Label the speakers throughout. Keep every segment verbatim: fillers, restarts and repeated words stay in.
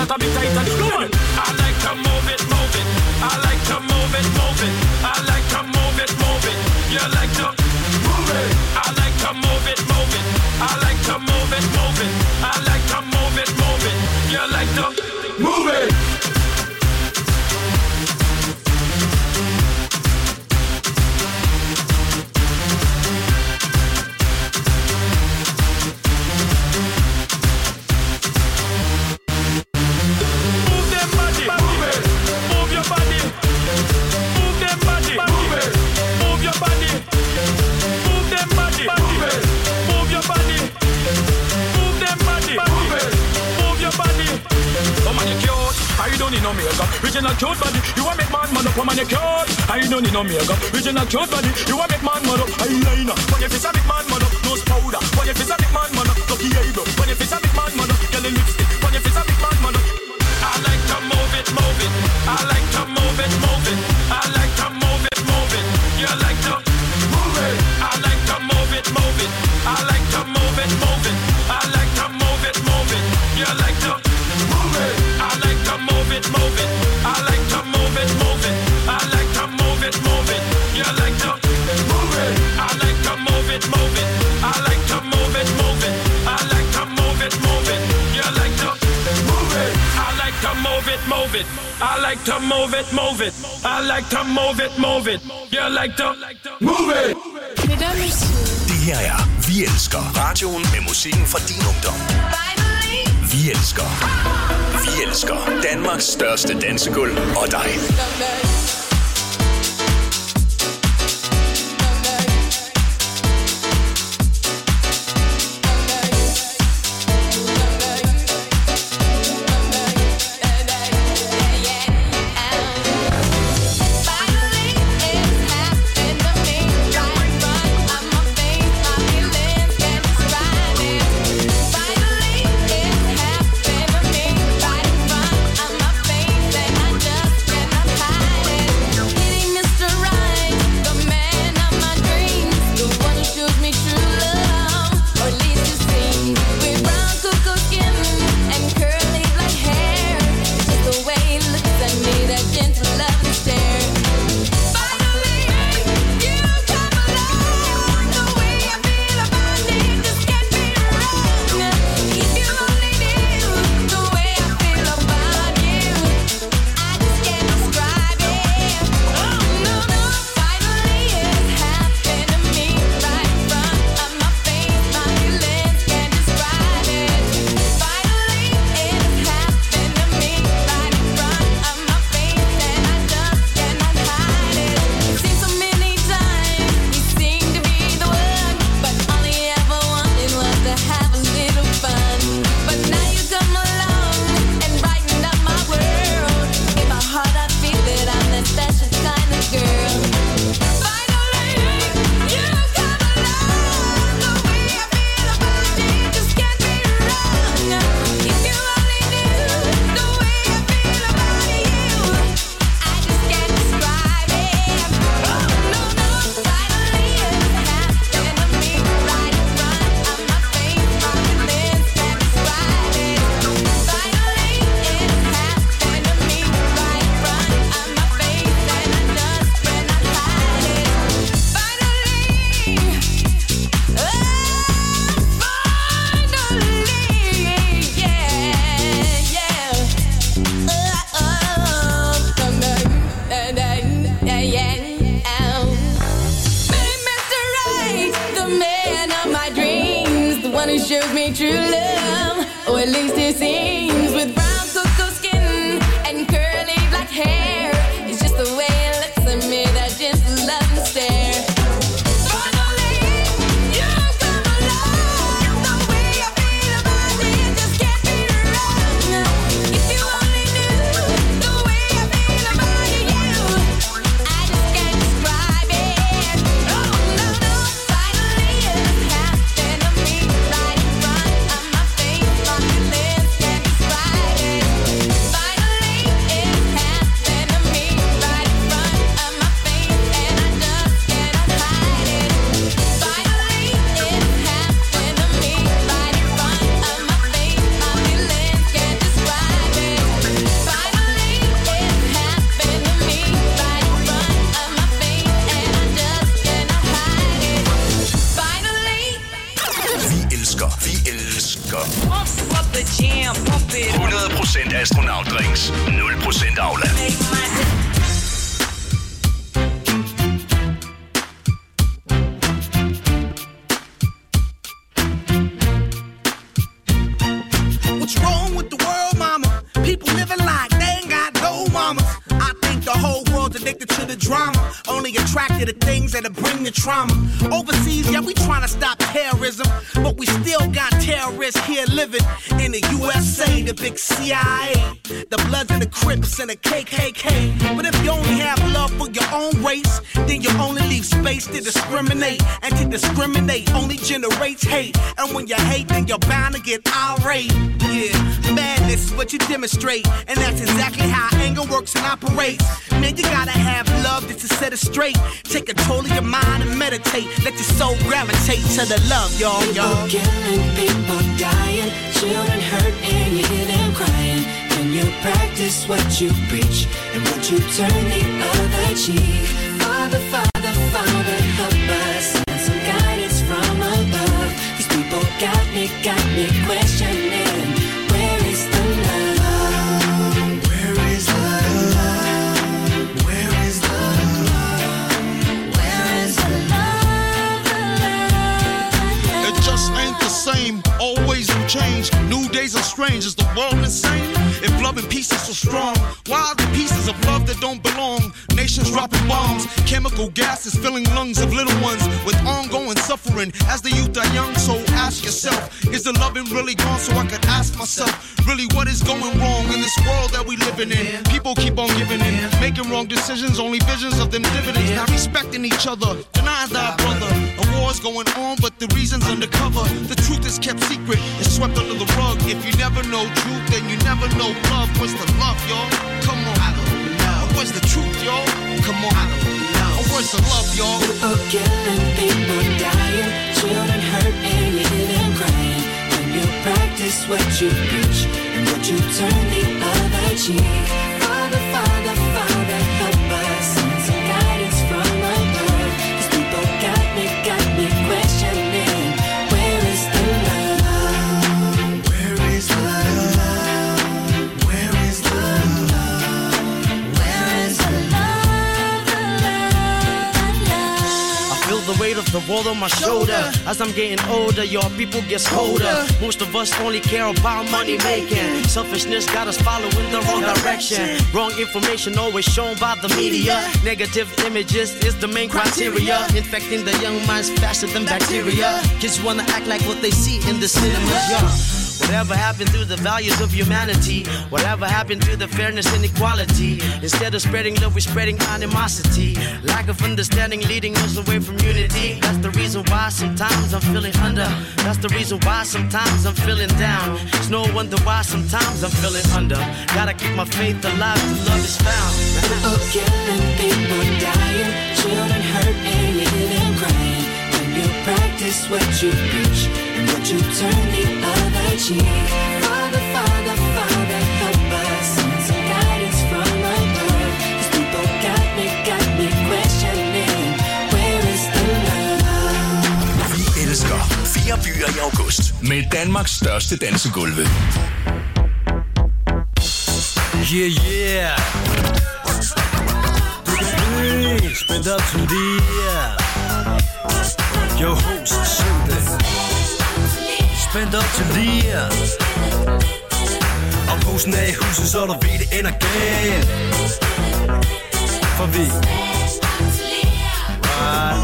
Speaker 1: a bit tight and come on. I like to move it, move it. I like to move it, move it. I like to move it, move it. You like to move it. I like to move it, move it. I like to move it, move it. I like to move it, move it. You like to move it. No makeup, original cute body. You a make man man up on your cute. I don't need no makeup, original cute body. You a make man man up. Eyeliner, when your face a big man man up. Nose powder, when your face a big man man up. Lucky eyebrow, when your face a big man man up. Girl in lipstick, when your face a big man man up. I like to move it, move it. I like to move it, move it. I like to move it, move it. You like to move it. I like to move it, move it. I like to move it, move it. I like to move it, move it. You like to move it. I like to move it, move it. I like to move it, move it. I like to move it, move it. You like to move it. I like to move it, move it. I like to move it, move it. I like to move it, move it. You like to move it. I like to move it, move it. I like to move it, move it. I like to move it, move it. You like to move it.
Speaker 2: Det her er Vi Elsker. Radioen med musikken fra din ungdom. Vi elsker. Vi elsker Danmarks største dansegulv og dig.
Speaker 3: Right in front of my face, and I just cannot hide it.
Speaker 2: procent Aula.
Speaker 3: What's wrong with the world, mama? People living like they ain't got no mamas. I think the whole world's addicted to the drama, only attracted to things that'll bring the trauma. Overseas, yeah, we trying to stop terrorism, but we still got terrorists here living in the U S A, the big C I A, the Bloods and the Crips and the K K K. But if you only have love for your own race, then you only leave space to discriminate, and to discriminate only generates hate. And when you hate, then you're bound to get irate. Yeah, madness is what you demonstrate, and that's exactly how anger works and operates. Man, you gotta have love just to set it straight. Take control of your mind and meditate. Let your soul gravitate to the love, y'all, y'all.
Speaker 4: People killing, people dying, children hurt and you hear them crying. When you practice what you preach, and would you turn the other cheek? Father, Father, Father, help us, send some guidance from above. These people got me, got me questioning, where is the love? Where is the love? Where is the love? Where is the love? The love, the love?
Speaker 5: It just ain't the same, always new change. New days are strange, is the world insane? If love and peace is so strong, why are the pieces of love that don't belong? Nations dropping bombs, chemical gases filling lungs of little ones with ongoing suffering as the youth are young. So ask yourself, is the loving really gone? So I could ask myself, really what is going wrong in this world that we living in? People keep on giving in, making wrong decisions, only visions of them dividends. Not respecting each other, denying thy brother. A war's going on, but the reason's undercover. The truth is kept secret, it's swept under the rug. If you never know truth, then you never know love. Where's the love, y'all? Come on. I don't know. Where's the truth, y'all? Come on. I don't know. Where's the love, y'all?
Speaker 4: People killing, people dying, children hurt and you hear them crying. When you practice what you preach, and would you turn the other cheek? Father, Father, Father, help us, send some guidance from above. These people got me, got me questioning, where is the love? Where is the love? Where is the love? Where is the love? The love, the love.
Speaker 6: I feel the weight of the world on my shoulder. As I'm getting older, your people get colder. Most of us only care about money making. Selfishness got us following the wrong direction. Wrong information always shown by the media. Negative images is the main criteria, infecting the young minds faster than bacteria. Kids wanna act like what they see in the cinemas, yeah. Whatever happened to the values of humanity? Whatever happened to the fairness and equality? Instead of spreading love, we're spreading animosity. Lack of understanding leading us away from unity. That's the reason why sometimes I'm feeling under. That's the reason why sometimes I'm feeling down. It's no wonder why sometimes I'm feeling under. Gotta keep my faith alive till love is found.
Speaker 4: People killing, people dying, children hurt and you hear them crying. When you practice what you preach, and would you turn the other cheek? Father, Father, Father, help us, send some guidance from above. These people got me, got me questioning, where is the love?
Speaker 2: Vi elsker fire byer i august med Danmarks største dansegulve.
Speaker 7: Yeah, yeah. Hey, spændt op til det. Your host, Sunday. Spændt op til det. Og posen er i huset, så du ved, det ender galt. For vi right.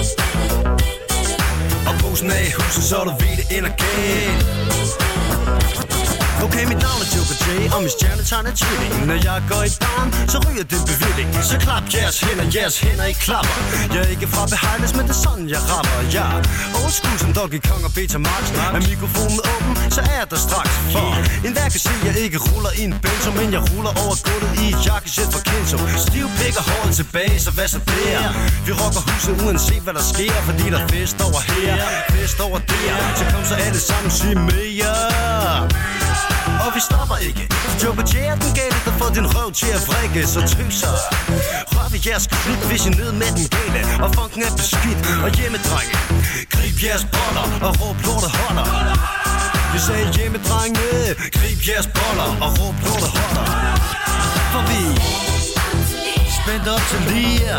Speaker 7: Og posen er i huset, så du ved, det ender galt. Okay, mit navn er Joker J, og min stjernetegn er tvilling. Når jeg går i barn, så ryger det bevilling. Så klap jeres hænder, jeres hænder I klapper. Jeg er ikke fra Behighlands, men det er sådan jeg rapper. Jeg er old school som Doggy Kong og Betamax. Er mikrofonen åben, så er jeg der straks. For en hver kan se, jeg ikke ruller i en benzo, men jeg ruller over gulvet i et jakkesæt fra Kenzo. Stiv pik og håret tilbage, så hvad så der? Vi rocker huset uanset hvad der sker, fordi der er fest over her, fest over der. Så kom så alle sammen, sig mere. Og vi stopper ikke. Joker J er den gale, der får din røv til at vrikke. Så tøser rør vi jeres klip, hvis I ned med den gale. Og funken er beskidt og hjemmedrenge. Grib jeres boller og råb lortet holder. Vi sagde hjemmedrenge. Grib jeres boller og råb lortet holder. For vi spændt op til lige.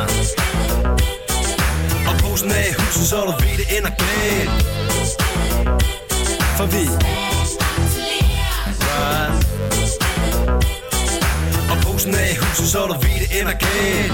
Speaker 7: Og posen af i huset, så du ved det ender galt. For vi right. Og posen af i huset, så du ved det ender galt.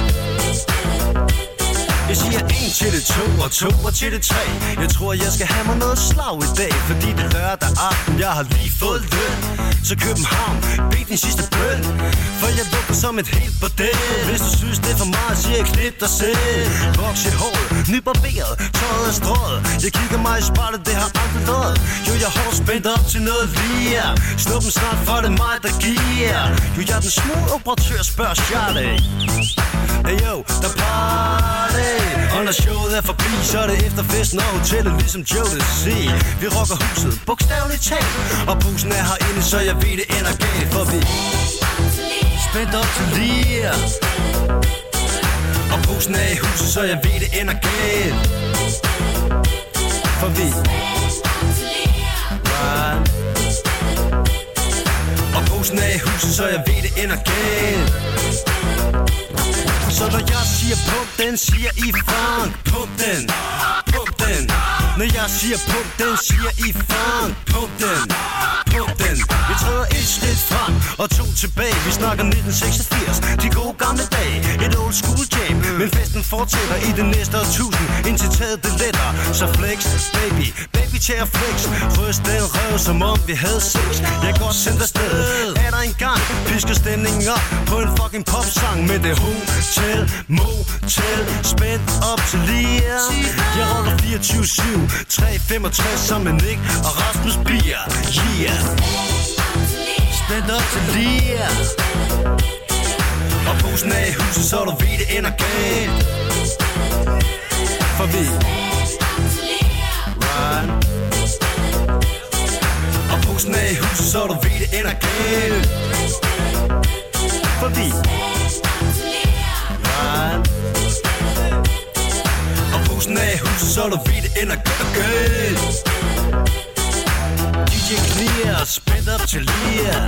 Speaker 7: Jeg siger en til det to og to og til det tre. Jeg tror jeg skal have mig noget slag i dag, fordi det er lørdag aften, jeg har lige fået løn. Så København, bed din sidste bøn, for jeg lukker som et helt bordel. Hvis du synes det er for meget, siger jeg knip dig selv. Voks i håret, nybarberet, tøjet er strøget. Jeg kigger mig i spejlet, det har aldrig lød. Jo, jeg er hårdt spændt op til noget lige. Snuppen snart, for det er mig, der giver. Jo, jeg er den små operatør, spørger Charlie. Hey yo, der party. Og når showet er forbi, så er det efter festen og hotellet, ligesom Joe det siger. Vi rocker huset, bogstaveligt talt. Og posen er herinde, så jeg ved det ender galt. For vi spændt op til lige. Og posen er i huset, så jeg ved det ender galt. For vi right. Og posen er i huset, så jeg ved det ender galt. Så når jeg siger pump den, siger I funk. Pump den, pump den. Når jeg siger pump den, siger I funk. Pump den, pump den. Vi træder et skridt frem og to tilbage. Vi snakker nitten seksogfirs, de gode gamle dage. Et old school jam, men festen fortsætter i det næste årtusind, indtil taget det letter. Så flex, baby, baby chair flex. Ryst den røv, som om vi havde sex. Jeg går sendt afsted, er der en gang. Pisker stemningen op på en fucking popsang med det hotel, motel, spændt op til lige. Jeg roller fireogtyve syv, tre femogtres som med Nick og Rasmus Bier. Yeah. Spændt op til lige. Og posen er i huset, så du ved det ender galt. For vi right. Og posen er i huset, så du ved det ender galt. For vi right. Og posen er i huset, så du ved det ender galt. D J Clear, spændt op til lige.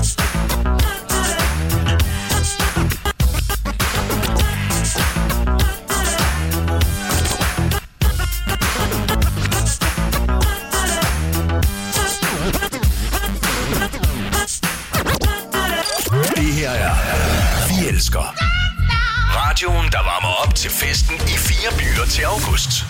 Speaker 2: Det her er Vi Elsker. Radioen, der varmer op til festen i fire byer til august.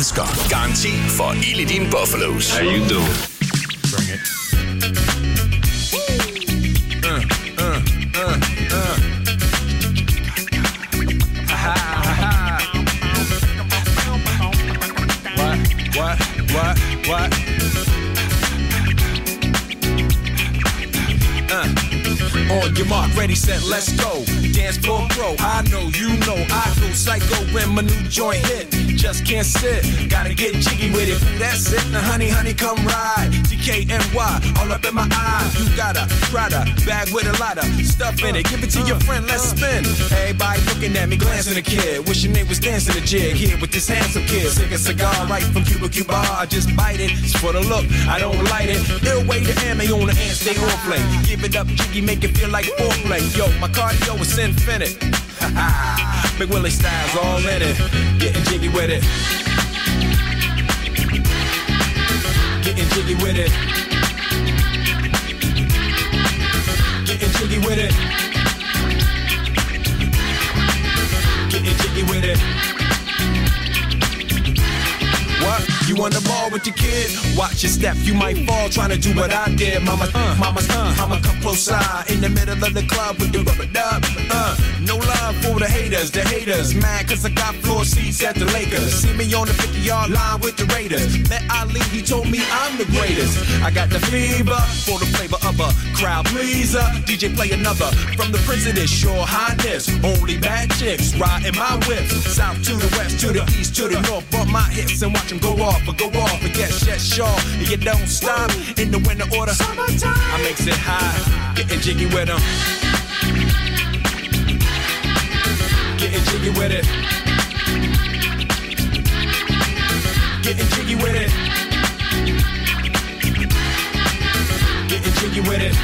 Speaker 2: elsker. Garanti for ild i dine Buffalos.
Speaker 8: How you doing?
Speaker 1: Bring it. What, what, what? Uh. On your mark, ready, set, let's go. Dance floor pro, I know, you know, I go psycho when my new joint hit. Just can't sit, gotta get jiggy with it. That's it, now honey, honey, come ride. D K N Y, all up in my eye. You gotta try to bag with a lot of stuff in it. Give it to your friend, let's spin. Everybody looking at me, glancing a kid. Wishing they was dancing a jig here with this handsome kid. Sick a cigar right from Cuba Cuba. I just bite it, it's for the look, I don't light it. Ill way to ammo on the hand, stay on play. Give it up, jiggy, make it feel like foreplay. Yo, my cardio is infinite. Big Willie style's all in it. Getting jiggy with it. Getting jiggy with it. Getting jiggy with it. Getting jiggy with it. What? You on the ball with your kid? Watch your step, you might fall trying to do what I did. Mama, uh, mama, uh, mama, come close side in the middle of the club with the rubber dub. Uh, no love for the haters, the haters. Mad cause I got floor seats at the Lakers. See me on the fifty-yard line with the Raiders. Met Ali, he told me I'm the greatest. I got the fever for the flavor of a crowd pleaser. D J play another from the Prince of this Your Highness. Only bad chicks riding my whips. South to the west, to the east, to the north. Bump my hips and watch them go off. But go off and get shit sure. You don't stop in the winter order. Summertime. I makes it high, getting jiggy with them. Getting jiggy with it. Getting jiggy with it. Getting jiggy with it.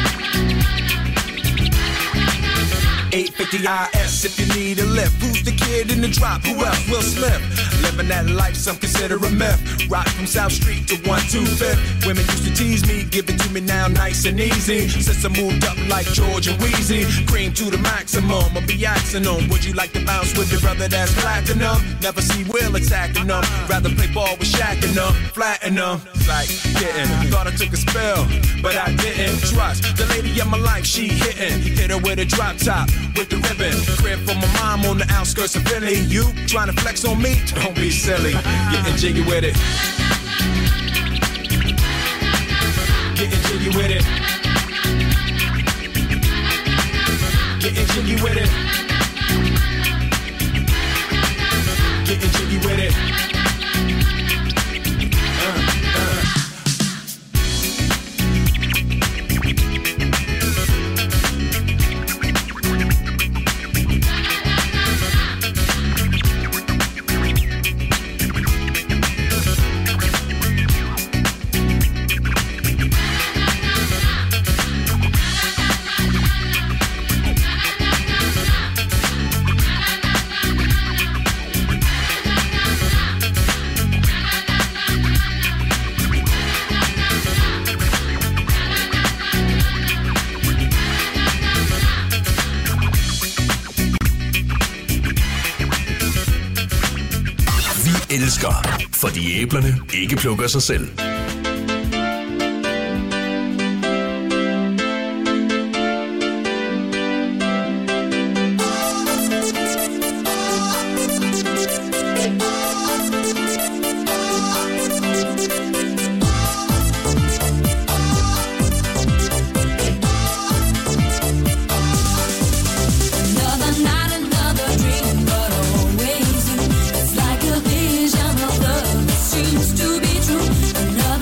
Speaker 1: eight fifty I S if you need a lift. Who's the kid in the drop? Who else? Will Smith. Living that life, some consider a myth. Rock from South Street to one two fifth. Women used to tease me, give it to me now nice and easy. Since I moved up like George and Wheezy, cream to the maximum, I'll be axing them. Would you like to bounce with your brother that's platinum? Never see Will attacking them. Rather play ball with Shaq and them, flatten them. Like getting, thought I took a spell, but I didn't. Trust the lady of my life, she hitting. Hit her with a drop top, with the ribbon. Crib for my mom on the outskirts of Philly. You trying to flex on me? Don't be silly. Getting jiggy with it. Getting jiggy with it. Getting jiggy with it. Getting jiggy with it.
Speaker 2: Elsker, fordi æblerne ikke plukker sig selv.
Speaker 4: Another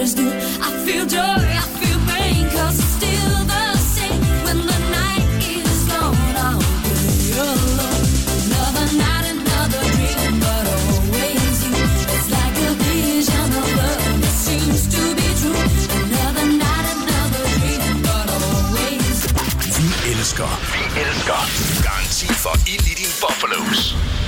Speaker 4: always do. I feel joy, I feel pain, cause it's still the same. When the night is gone, I'll be alone. Another night, another dream, but always you. It's like a vision of love that seems to be true. Another night, another dream, but always you.
Speaker 2: Vi elsker, vi elsker. Garanti for ild i din buffalos.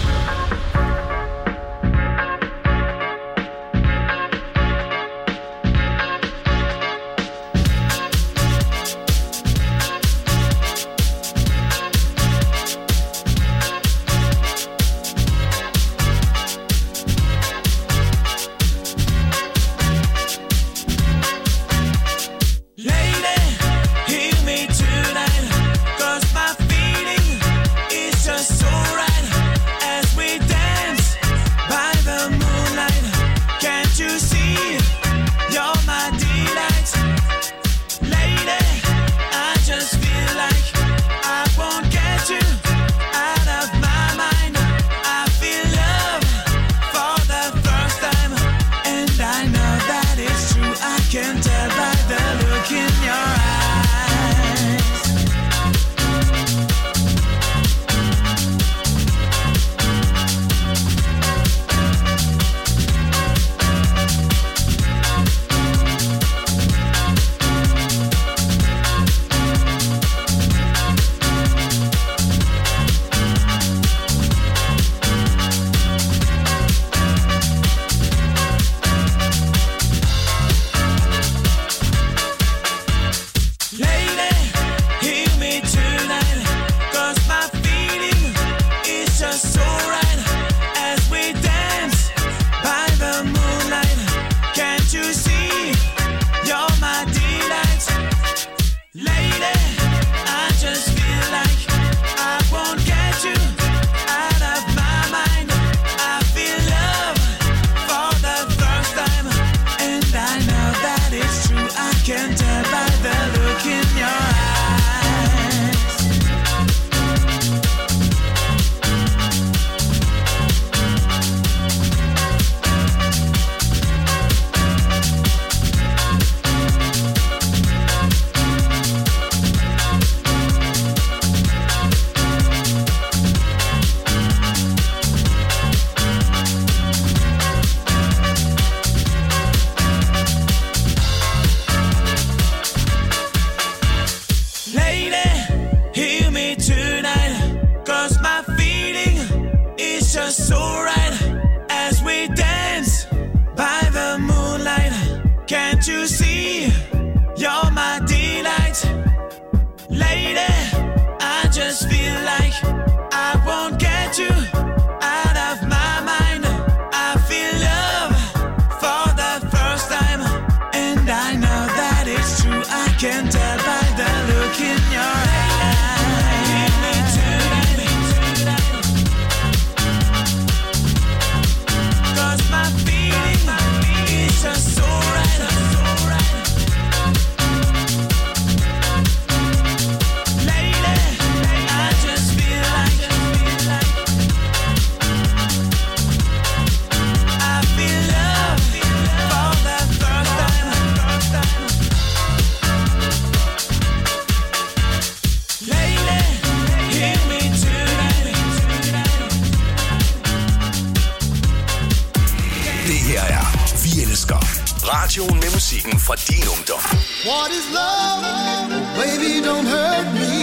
Speaker 2: Radioen med musikken fra din ungdom.
Speaker 8: What is love? Baby, don't hurt me.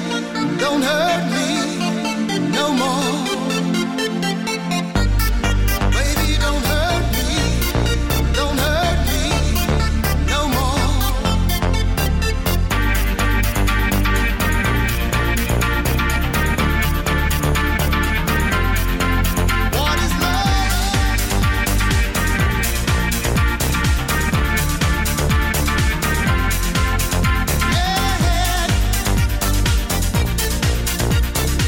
Speaker 8: Don't hurt me no more. Baby, don't hurt me. Don't hurt me no more. What is love?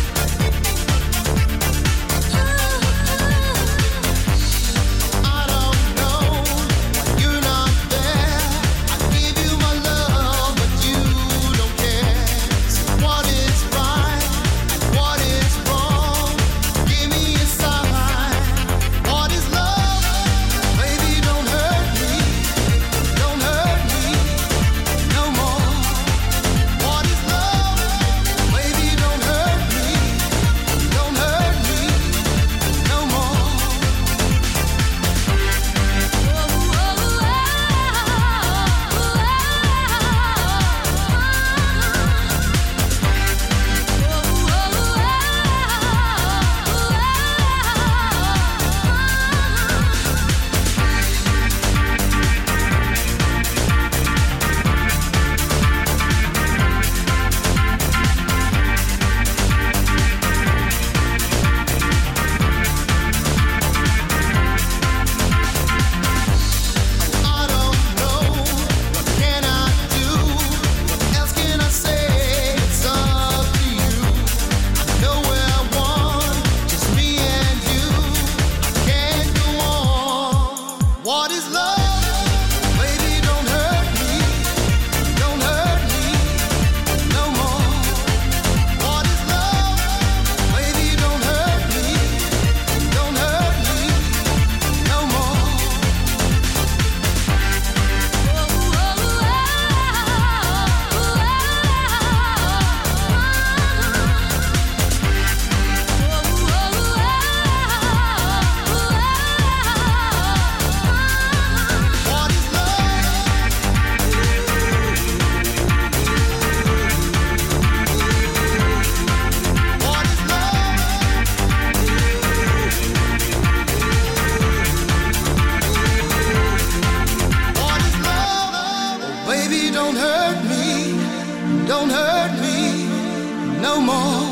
Speaker 8: Baby, don't hurt me, don't hurt me no more.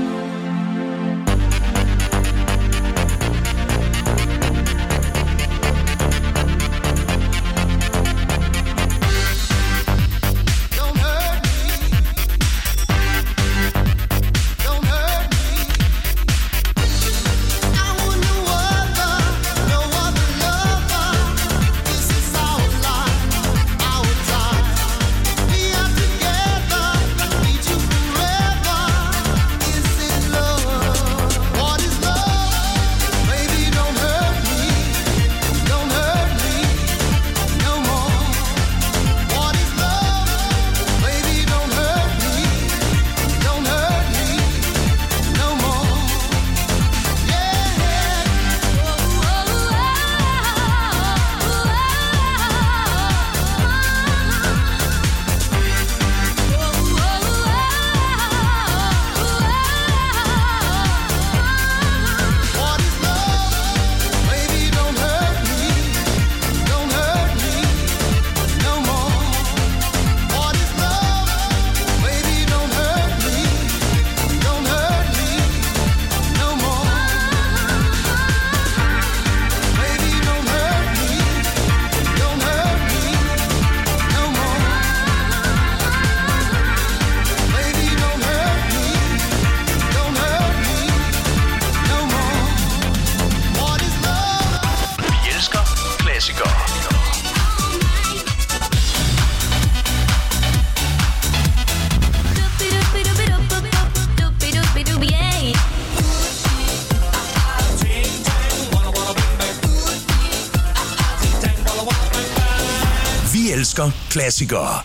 Speaker 2: Elsker klassikere.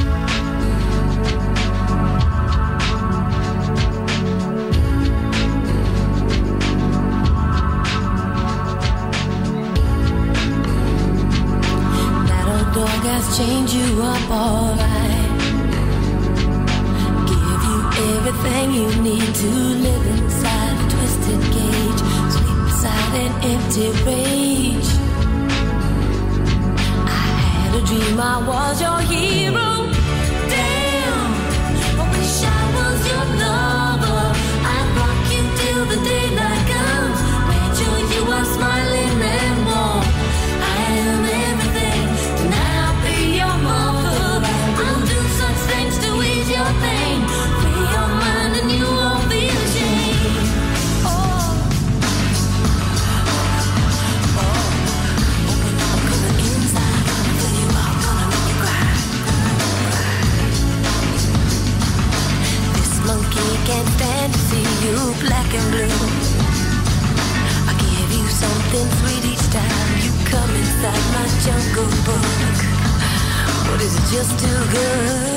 Speaker 4: Change you up alright. Give you everything you need to live inside a twisted cage. Sleep inside an empty rage. I had a dream I was your hero. Damn, I wish I was your lover. I'd rock you till the daylight comes. Made sure you are smiling and warm. I am everything. Tonight I'll be your mother. I'll do such things to ease your pain. Free your mind and you won't feel ashamed. Oh, oh, open up, coming inside. Gonna fill you up, gonna make you cry. This monkey can't stand to see you black and blue. I give you something sweet each time you come inside my jungle book. But is it just too good?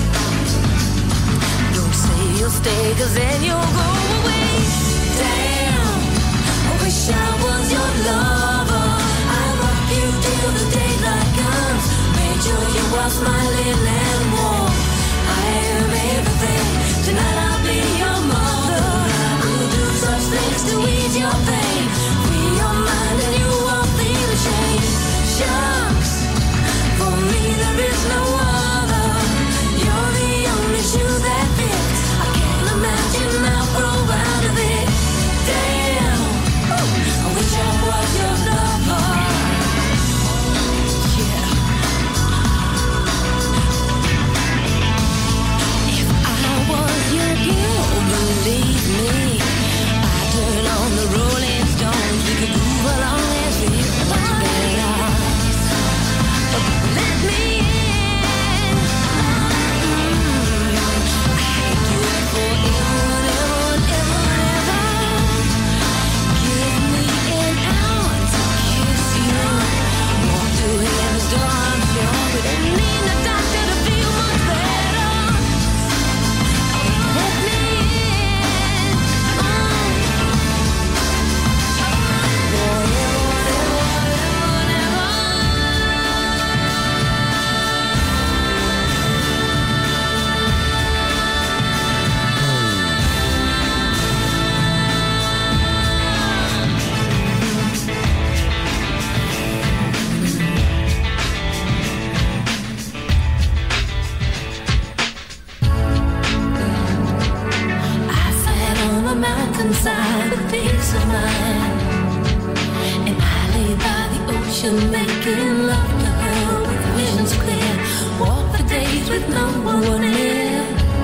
Speaker 4: Don't say you'll stay, cause then you'll go away. Damn, I wish I was your lover. I'll rock you till the daylight comes. Made sure you are smiling and warm. I am everything. Tonight I'll be your mother. I'll do such things to ease your pain. Free your mind and you won't feel ashamed. Shucks, for me there is no other. You're the only shoe that fits. I can't imagine I'll grow out of it. Damn, I wish I was your lover. Yeah. inside with peace of mind. And I lay by the ocean making love to her with visions clear. Walk for days with no one near.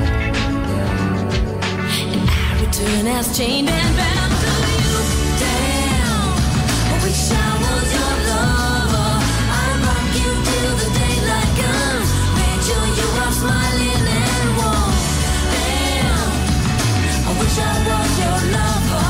Speaker 4: And I return as chained and bound to you. Damn, I wish I was your lover. I rock you till the daylight comes. Make sure you are smiling and warm. Damn, I wish I was your lover.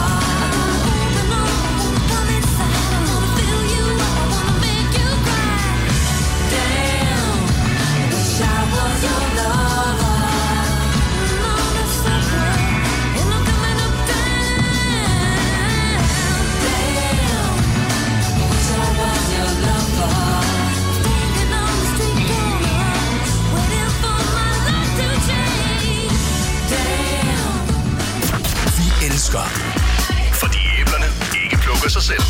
Speaker 2: Fordi æblerne ikke plukker sig selv.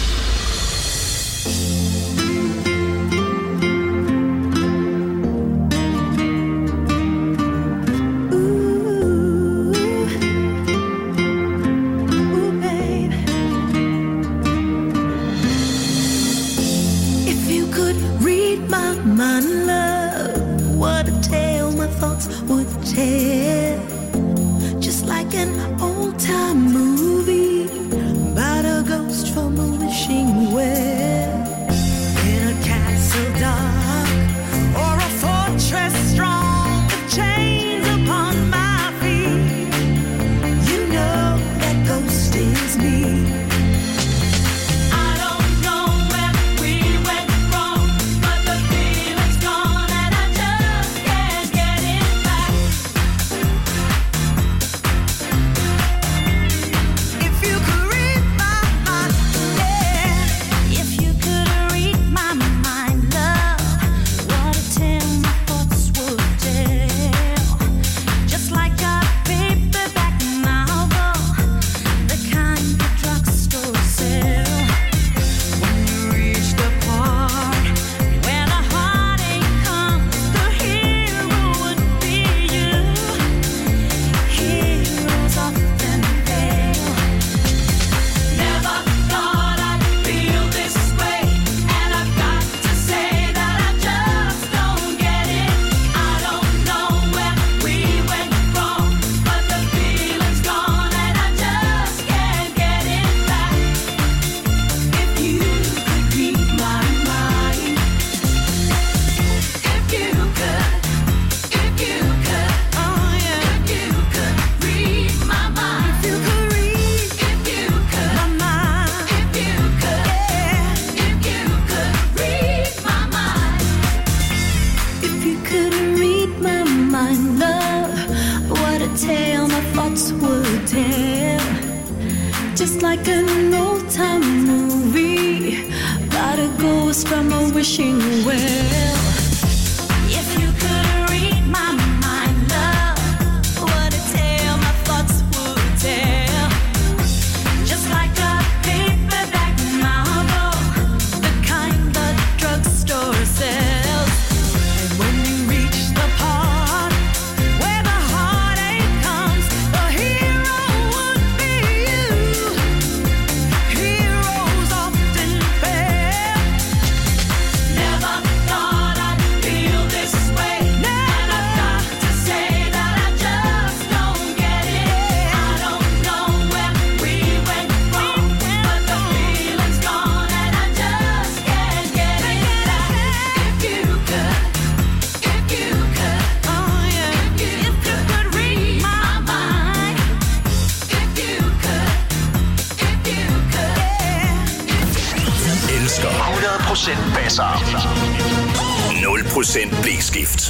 Speaker 2: nul procent blæskift.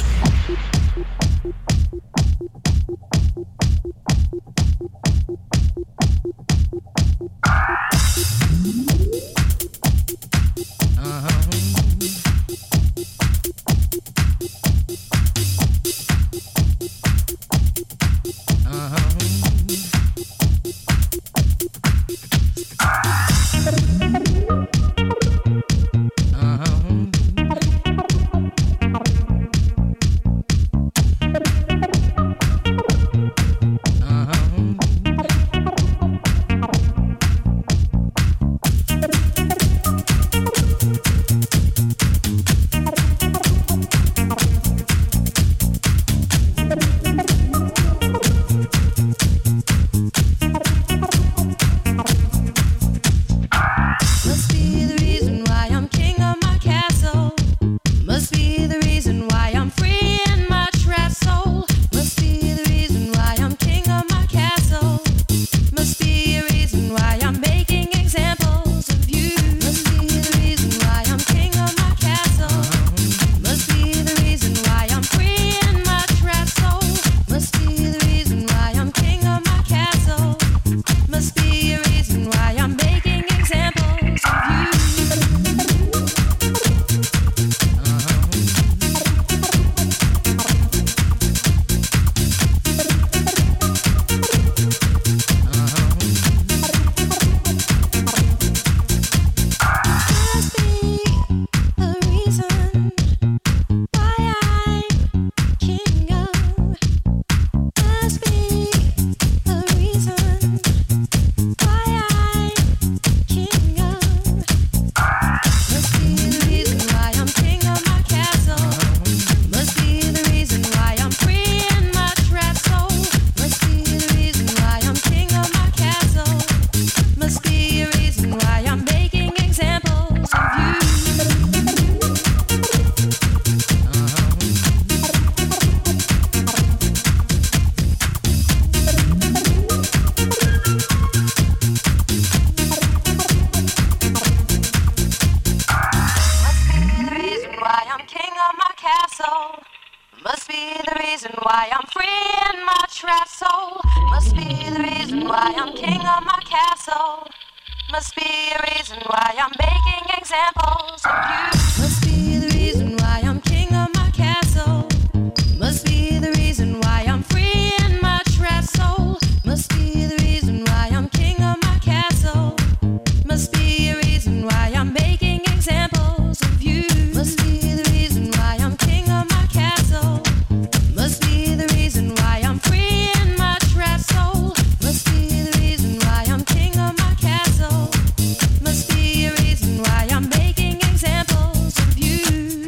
Speaker 9: reason why I'm free in my trapped soul. Must be the reason why I'm king of my castle. Must be a reason why I'm making examples of you. Must be the reason why I'm king of my castle. Must be the reason why I'm free in my trapped soul. Must be the reason why I'm king of my castle. Must be a reason why I'm making examples of you. Must be the reason why I'm king of my castle. Must be the reason why I'm free in my trapped soul. Must be the reason why I'm king of my castle. Must be a reason why I'm making examples of you.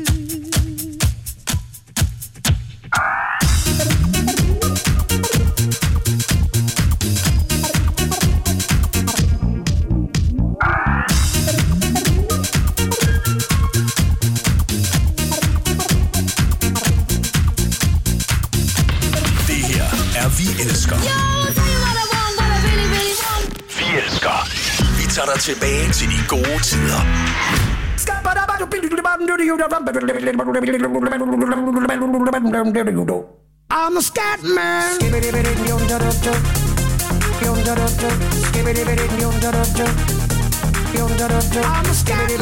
Speaker 2: Det her er Vi Elsker. Vi elsker. Vi tager dig tilbage til de gode tider.
Speaker 3: I'm a scat man. I'm a scat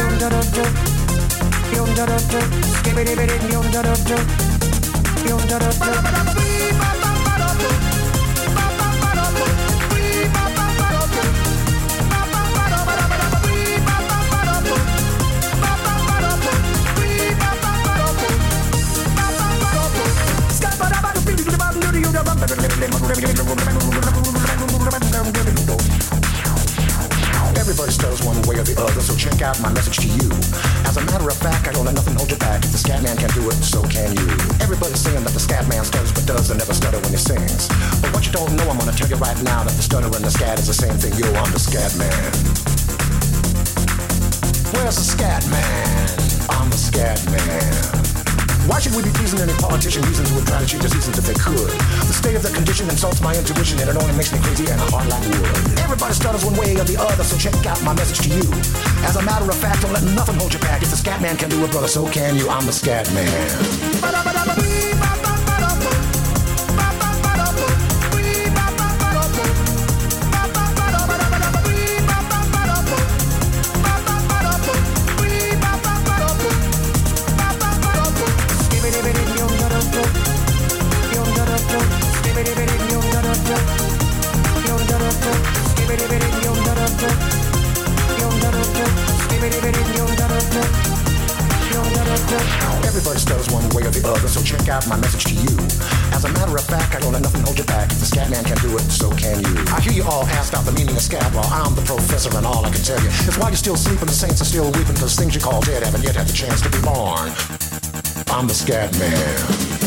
Speaker 10: Everybody stutters one way or the other, so check out my message to you. As a matter of fact, I don't let nothing hold you back. If the scat man can do it, so can you. Everybody's saying that the scat man stutters but does and never stutter when he sings. But what you don't know, I'm gonna tell you right now, that the stutter and the scat is the same thing. Yo, I'm the scat man. Where's the scat man? I'm the scat man. Why should we be pleasing any politician reasons who would try to cheat us reasons if they could? The state of the condition insults my intuition, and it only makes me crazy and a heart like wood. Everybody stutters one way or the other, so check out my message to you. As a matter of fact, don't let nothing hold you back. If the scat man can do it, brother, so can you. I'm the scat man. Everybody stutters one way or the other, so check out my message to you. As a matter of fact, I don't let nothing hold you back. If the scat man can do it, so can you. I hear you all ask out the meaning of scat. Well, I'm the professor, and all I can tell you is why you're still sleeping, the saints are still weeping, because things you call dead haven't yet had the chance to be born. I'm the scat man.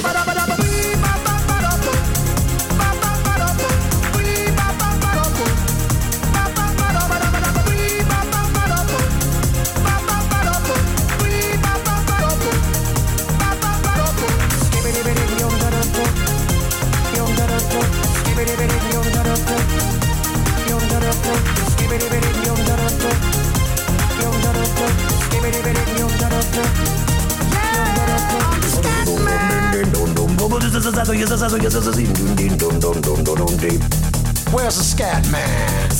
Speaker 10: Where's the scat man?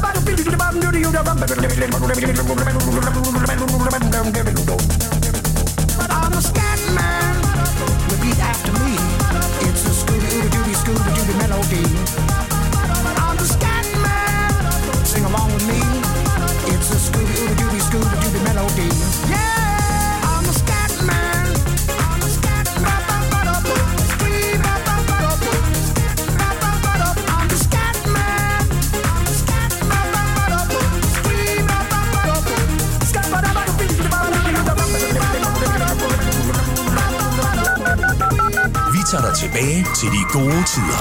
Speaker 10: I'm a scat man. Repeat after me. It's a Scooby-Dooby Scooby-Dooby melody. I'm the scat man. Sing along with me. It's a Scooby-Dooby Scooby-Dooby melody. Yeah, I'm a scat man. I'm a scat man. I'm the scat man. I'm the scat man.
Speaker 2: Vi tager dig tilbage til de gode tider.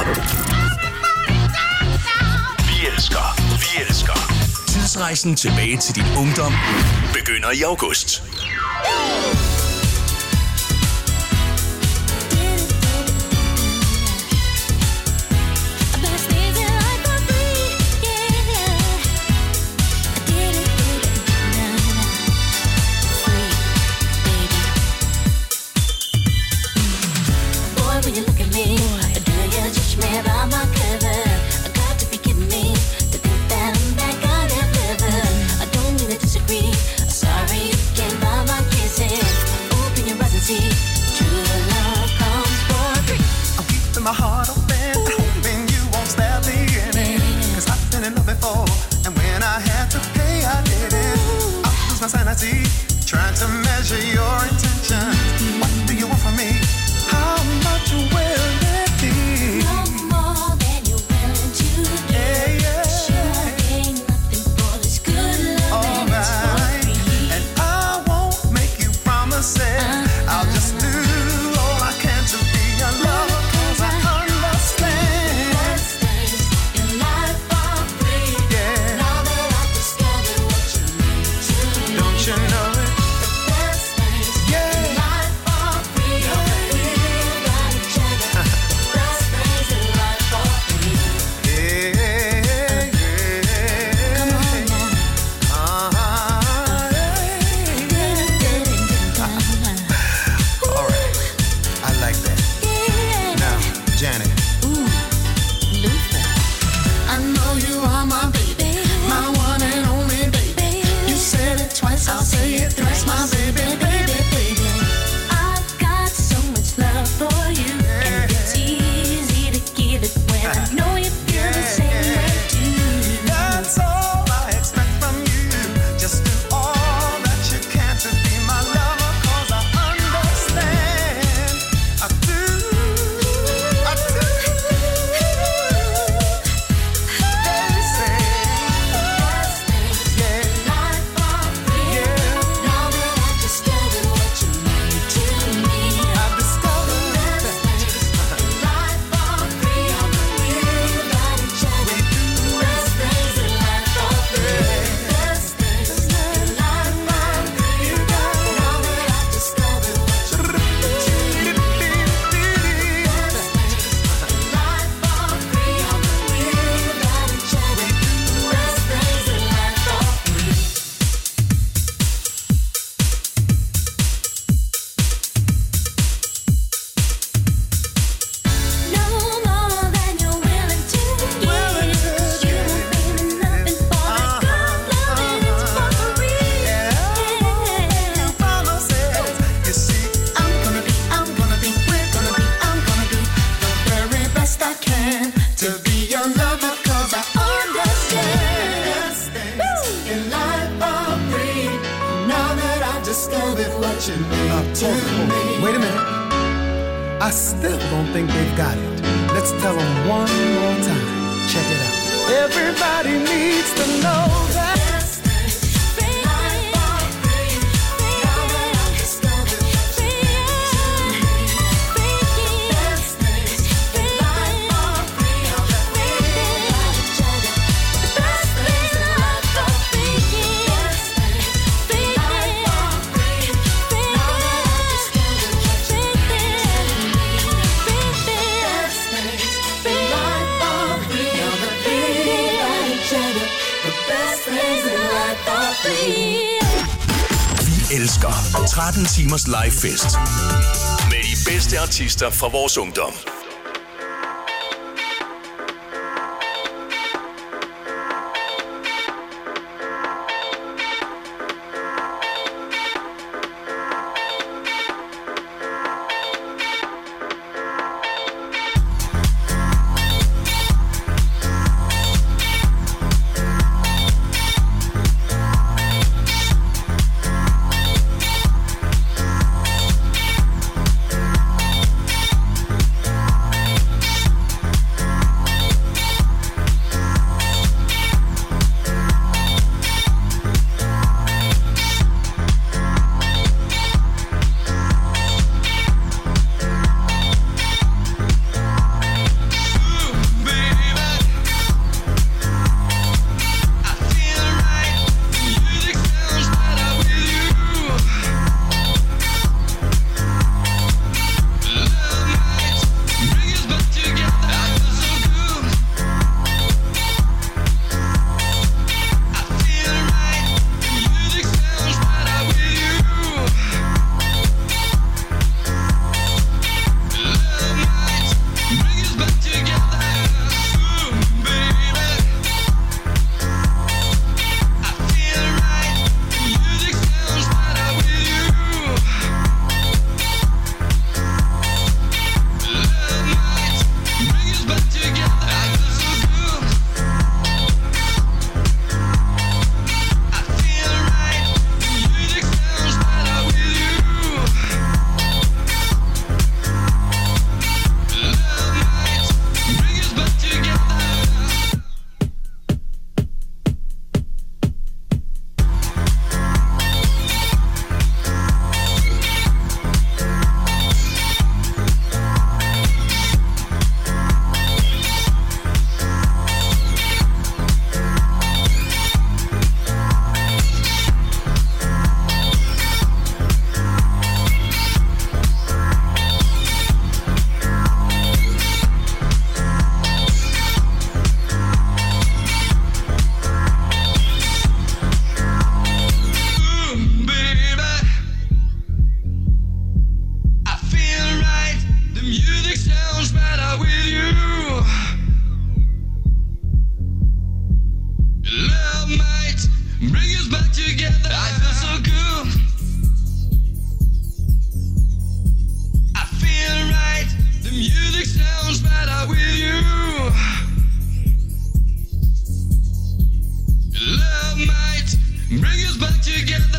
Speaker 2: Vi elsker. Vi elsker. Tidsrejsen tilbage til din ungdom begynder i august.
Speaker 9: When you look at
Speaker 8: my heart open, hoping you won't stab me in it. Cause I've been in love before, and when I had to pay, I did it. I lose my sanity, trying to measure your intentions. What do you want from me? How much will it be?
Speaker 4: No more than you're willing to do.
Speaker 8: Yeah, yeah.
Speaker 4: Sure ain't nothing for this good love.
Speaker 8: All right, and I won't make you promises. Uh-huh. I'll just do all I can to be your lover, cause I understand.
Speaker 4: The best things in life are free.
Speaker 8: Yeah.
Speaker 4: Now that I've discovered what you need to me.
Speaker 8: Don't you know it?
Speaker 4: The best things
Speaker 8: Yeah.
Speaker 4: in life are free. We got each other. The best things in life are free.
Speaker 8: Yeah, yeah.
Speaker 4: Come on now.
Speaker 8: Uh-huh. All right, I like that. Now, Janet.
Speaker 4: Ooh, Luther.
Speaker 8: I know you are my baby, my one and only baby. You said it twice, I'll say it thrice, my baby, baby, baby.
Speaker 4: I've got so much love for you, and it's easy to give it when I know you feel the same way too.
Speaker 8: That's all I expect from you. Just do all that you can to be my lover, cause I understand. I do, I do. They say,
Speaker 4: Best things
Speaker 8: yeah,
Speaker 4: in life are free.
Speaker 8: yeah.
Speaker 4: Now that I've discovered what you mean to me.
Speaker 8: I've discovered
Speaker 4: Best
Speaker 8: that.
Speaker 4: things in life are free. We got each other. Best things in life are free. Best things in life are free. Now that I've discovered what you mean to me. Best things in life are free. We got each other. Best things in life are free. No more than you're willing to give. You won't pay me nothing for that good loving. It's for real. Yeah.
Speaker 8: Promises, you see,
Speaker 4: I'm gonna be, I'm gonna be, we're gonna be, I'm gonna be
Speaker 8: the very best I can to be your lover, cause I understand.
Speaker 4: best things in life are free. Now that I've discovered what you mean to me.
Speaker 10: Wait a minute. I still don't think they've got it. Let's tell them one more time. Check it out. Everybody needs to know that.
Speaker 4: Best things in life are free. Now that I've discovered what you mean to me. Best things in life are free. We got each other. The best things in life are free. Best things in life are free. Now that I've discovered what you mean to me. Best things in life are free. Now that we got each other. The best things in life are free.
Speaker 2: Vi elsker tretten timers live fest med de bedste artister fra vores ungdom.
Speaker 11: better with you. Love might bring us back together.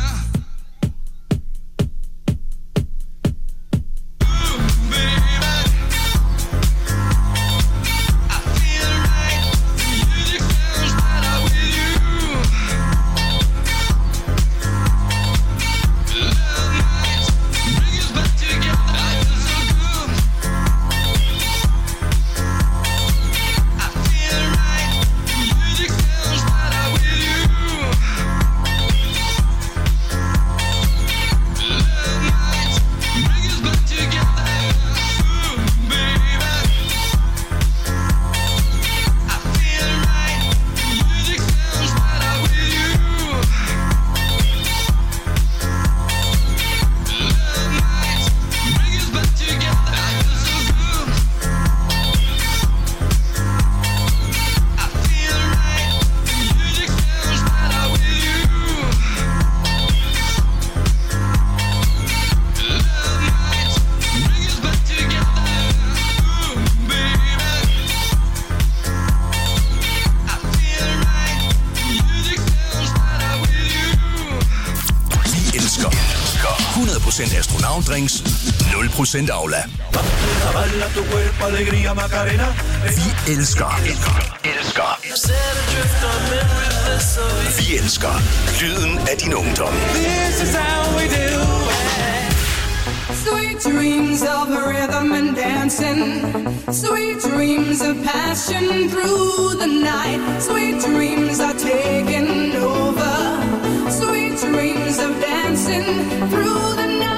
Speaker 2: Astronautdrinks, nul procent Aula. Vi elsker, elsker, elsker. Vi elsker lyden af din ungdom.
Speaker 12: Sweet dreams of rhythm and dancing, sweet dreams of passion through the night, sweet dreams are taking over, sweet dreams of dancing through the night.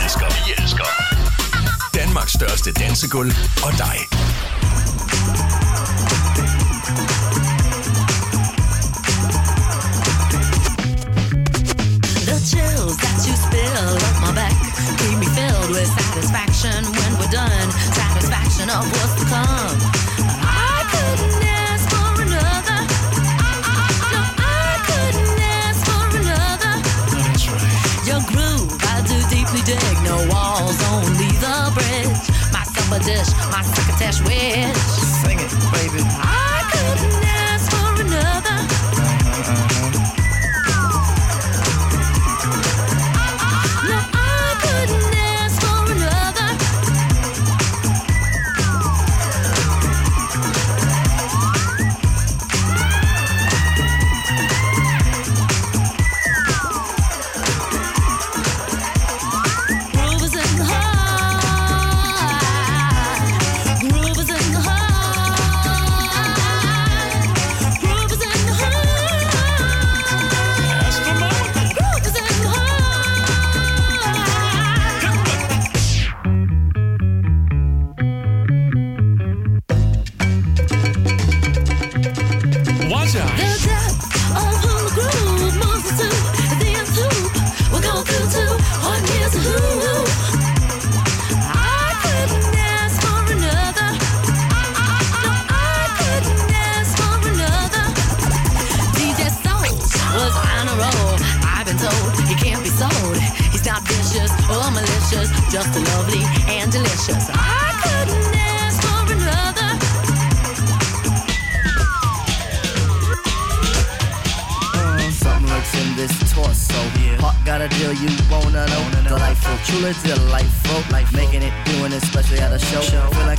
Speaker 2: Danmarks største dansegulv og dig.
Speaker 13: The chills that you spill up my back keep me filled with satisfaction when we're done. Satisfaction of what's to come. I couldn't ask for another. No, I couldn't ask for another.
Speaker 1: That's right.
Speaker 13: Your groove, I do deeply dig. No walls, only the bridge. My supper dish, my succotash wish.
Speaker 1: Sing it, baby.
Speaker 13: I couldn't ask for another. No, I couldn't ask for another. Groove is in the heart. Groove is in the heart. Groove is in the heart.
Speaker 1: That's the moment.
Speaker 13: Groove is in the heart.
Speaker 1: Watch out.
Speaker 13: The depth of who the groove moves us to the nth hoop. We'll go through to on here's a who. I couldn't ask for another. No, I couldn't ask for another. D J Soul was on a roll. I've been told he can't be sold. He's not vicious or malicious, just lovely and delicious. I couldn't ask for another.
Speaker 14: Something lurks in this torso. Heart got a deal you wanna know. Delightful, truly delightful. Making it, doing it, especially at a show. Feel like